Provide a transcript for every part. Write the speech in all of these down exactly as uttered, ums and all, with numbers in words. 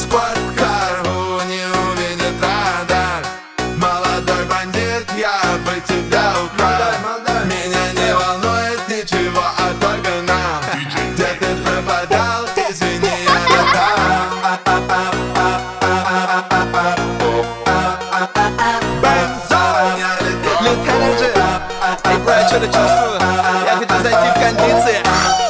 Спорткар не увидит радар. Молодой бандит, я бы тебя украл. Меня не волнует ничего, а только нам. Где ты пропадал, извини, я летал. Бензон, я летал. Lit Energy. Эй, бро, я что-то чувствую. Я хочу зайти в кондиции.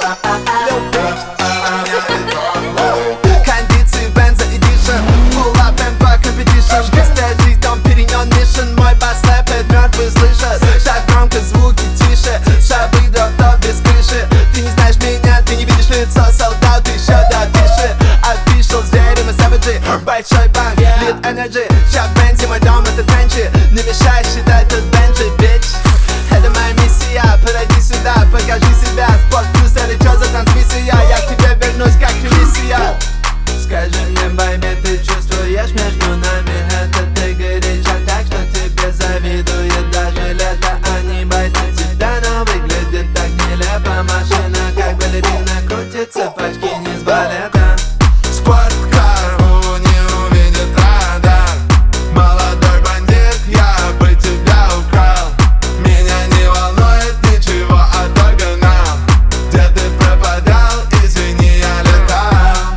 Кондиции, бензо эдишн. Full up and back competition. Быстрая жизнь, дом перенен мишен. Мой бас рэпает, мертвые слышат. Так громко, звуки тише. Шабы дротов без крыши. Ты не знаешь меня, ты не видишь лицо. Солдат, еще допиши. Official, зверь, мы саваджи. Большой банк, Lit Energy. Ща в бензе, мой дом это тренчи. Не мешай считать тут бенджи, bitch. Это моя миссия, подойди сюда, покажи себя. Спорт плюс, или чё за трансмиссия? Я к тебе вернусь, как миссия. Скажи мне, байби, ты чувствуешь между нами? Это ты горяча, так что тебе завидует даже лето. А не байта тебя, но выглядит так нелепо. Машина как балерина крутится, почти не с балета. Спорткар не увидит радар. Молодой бандит, я бы тебя украл. Меня не волнует ничего, а только нам. Где ты пропадал, извини, я летал.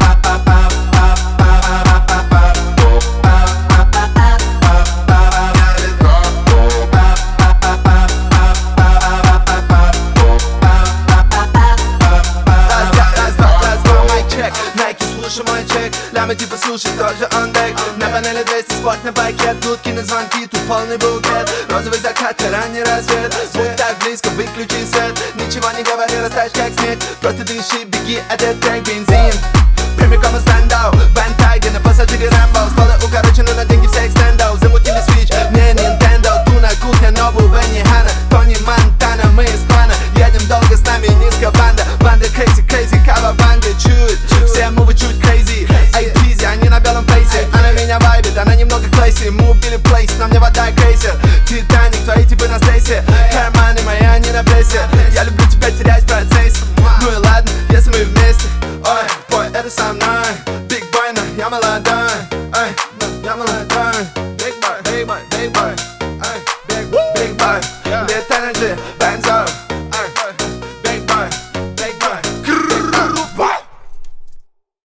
Nike, слушай мой чек. Ляма типа суши, тоже он дек. На панели двести, спорт на байке. Дудки на звонки, тут полный букет. Розовый закат, ранний рассвет. Будь так близко, выключи свет. Ничего не говори, растаешь как снег. Просто дыши, беги, этот трек бензин. Прямиком из стендау, Бентайги на пассажире Рэмбо. Столы укорочены на деньги всех стендов. Замутили свич, мне Nintendo. Туна, кухня, новую Бенни Ханна. Тони Монтана, мы из клана. Едем долго, с нами низкая банда. Банда crazy, crazy, кава-банды чуть. Все мувы чуть crazy. Эй, Тизи, они на белом фейсе. Она меня вайбит, она немного клейси. Мы убили плейс, на мне вода крейсер. Титаник, твои типы на стейсе. Карманы мои, они на прессе. Я люблю тебя терять в процессе. Ну и ладно, если мы вместе. Ой, бой, это со мной. Big boy, но я молодой. Эй, но я молодой.